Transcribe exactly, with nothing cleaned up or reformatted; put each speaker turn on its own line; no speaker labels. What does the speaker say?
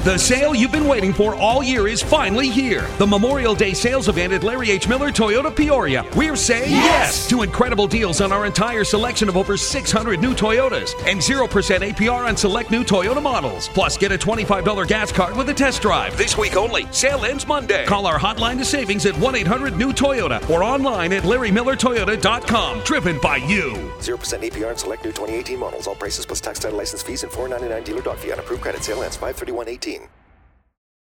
The sale you've been waiting for all year is finally here. The Memorial Day sales event at Larry H. Miller Toyota Peoria. We're saying yes, yes to incredible deals on our entire selection of over six hundred new Toyotas and zero percent A P R on select new Toyota models. Plus, get a twenty-five dollars gas card with a test drive. This week only. Sale ends Monday. Call our hotline to savings at one eight hundred new Toyota or online at larry miller toyota dot com. Driven by you.
zero percent A P R on select new twenty eighteen models. All prices plus tax, title, license fees, and four ninety-nine dealer dog fee on approved credit. Sale ends five thirty-one eighteen.